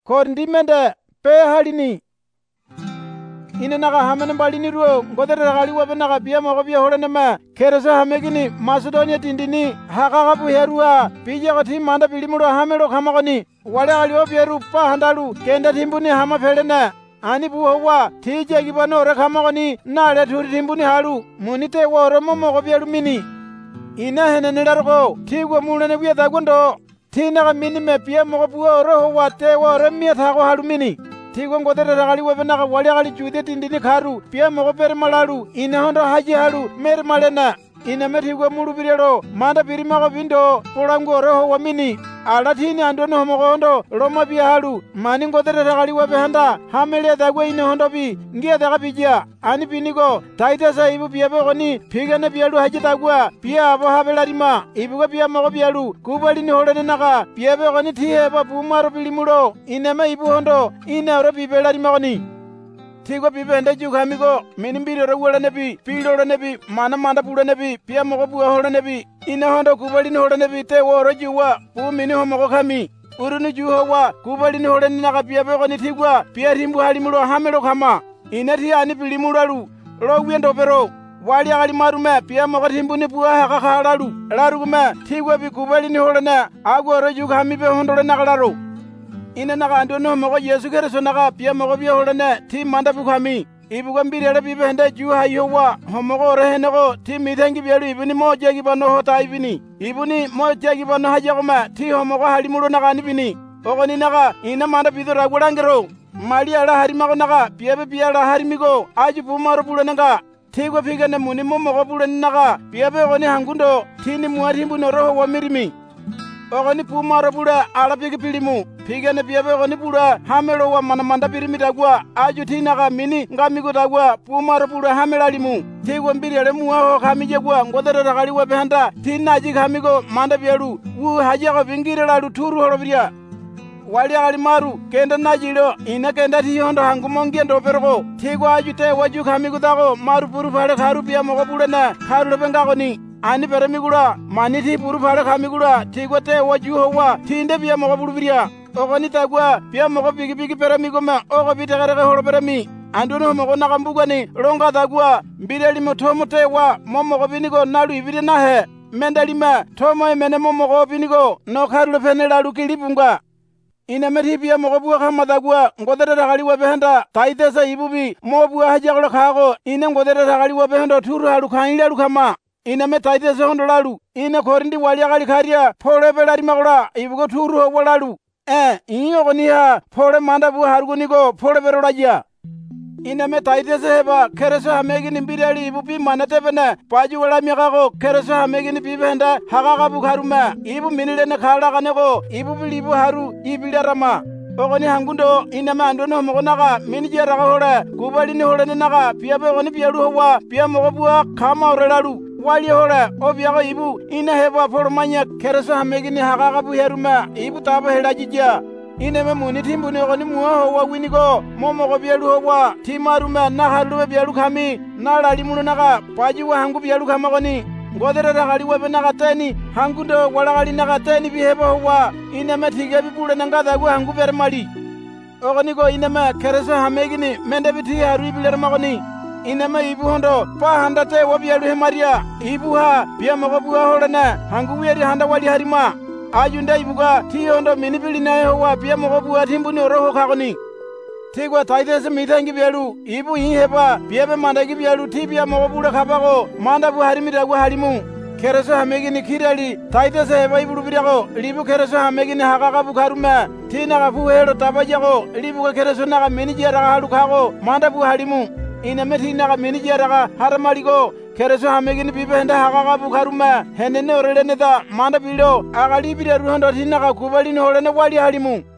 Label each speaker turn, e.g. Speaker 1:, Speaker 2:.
Speaker 1: korndimende pe halini. Ine naga hamene balini ruo ngotere gali wabe naga biya mogo biya holenema keresa hamegini Macedonia tindini hakaga buherua pija gati manda bilimulo hamelo kamagoni wale gali obieru pa handalu kenda timbuni hama felena ani buhowa tija gibano re kamagoni nale turi timbuni halu munite woro mogo biya lumini ina henene largo tigwa mulene biya dagondo tinaga mini me biya mogo buho roho wate woro miya thago halumini tigwa ngotere ragali webe naga wali gali jude tindini karu pia mogo pere malalu ina hondo haji halu mere malena ina metigwa mulu birelo manda birimago bindo polango roho wamini ala tini andono mogo hondo roma bia halu mani ngotere ragali webe handa hamele dagwe ina hondo bi ngia daga bijia ani binigo taita sa ibu bia begoni pigane bialu haji dagwa bia abo habelarima ibuga bia mogo bialu kubali ni holene naga bia begoni tiheba bumaro bilimulo ineme ibu hondo ina ro bibelarima goni tigwa bibende jugamigo minimbiro rawala nebi pilo nebi mana manda pula nebi pia mogo buwa hola nebi ina hondo kubali ni hola nebi te woro juwa bu mini homo kami urunu juhowa kubali ni hola ninaga pia begoni tigwa pia rimbu halimulo hamelo kama ina tia ani pilimulalu lo wiendo pero wali agali marume pia mogo timbuni buwa hakakalalu larugume tigwa bi kubali ni hola ne agworo jugami be hondo nagalaro ina naga andono mogo Yesu Kristo naga pia mogo bia holane ti manda bukami ibuga mbirele bibe hende ju hayowa homogo rehenego ti mithengi bialu ibuni moja gibano hota ibini ibuni moja gibano hajagoma ti homogo halimulo naga nibini ogoni naga ina manda bidora gurangero malia la harimago naga piebe bia la harimigo aju pumaro bulenanga tigwa pigane muni mogo bulenaga piebe ogoni hangundo tini muarimbu noroho wa mirimi ogoni pumaro bula ala pigi pilimu pigane piebe ogoni bula hamelo wa manamanda pirimi dagwa aju tinaga mini ngamigo dagwa pumaro bula hamela limu tigwa mbirele muaho kamije gwa ngodere ragali wa behanda tinaji kamigo manda bialu wu hajaga bingire la luturu horobiria wali agali maru kenda najilo ina kenda tiyondo hangumongi ndo pergo tigwa aju te waju kamigo dago maru puru pale karu pia mogo bulena karu lebengagoni ani peremigula mani ti puru pale kamigula tigwa te waju howa tinde pia mogo bulubiria ogoni tagwa pia mogo bigi peremigo ma ogo bitegerege holo peremi andono mogo nakambugani longa tagwa mbireli motomo te wa momogo binigo nalu ibire nahe mendalima tomo emene momogo binigo no karu lepene lu kilibunga ina meti pia mogo buwa kama tagwa ngodere ragali wa behenda taitesa ibubi mo buwa hajaglo kago ina ngodere ragali wa behenda turu halu kainile lukama ina me taitesa hondo lalu ina korindi wali agali karia pole belari magola ibugo turu ho walalu iyo goniha pole manda buwa harugunigo pole berolaja ina me taitesa heba kereso hamegini mbireli ibubi manatebene paju wala miagago kereso hamegini bibenda hagaga bukharume ibu minilene khalaganego ibubi libu haru ibilarama ogoni hangundo ina me andono mogonaga minijeraga hole kubalini holene naga piabe ogoni pialu howa pia mogobuwa kama orelalu wali hole obiago ibu ina heba polomanya kereso hamegini hagaga buherume ibu tabo helajija ine me muni timbuni ogoni muaho wa winigo momogo bialu howa timarume nahalube bialu kami nalalimuno naga paji wa hangu bialu kamagoni ngodere ragali webe naga teni hangundo walagali naga teni biheba howa ine me tige bibule nangada gwa hangu bermali ogonigo ine me kereso hamegini mende biti haru ibiler magoni ine me ibu hondo pa handa te wa bialu hemaria ibu ha bia mogo buha holene hangu wieri handa wali harima ajunda ibuga tiyondo minibili nayo wa pia mogo buwa timbuni oroho kagoni tigwa taitese mithengi bialu ibu iheba piebe mandagi bialu tibia mogo bula kabago manda bu harimida gwa harimu kereso hamegini kirali taitese heba ibulu biriago libu kereso hamegini hagaga bukarume tinaga fu helo tabajago libu kereso naga minijeraga halukago manda bu harimu ina meti naga minijeraga haramaligo kereso hamegini bibenda hagaga bukarume henene orelene da manda bilo agali bire ruhondo tinaga kubalini holene wali halimu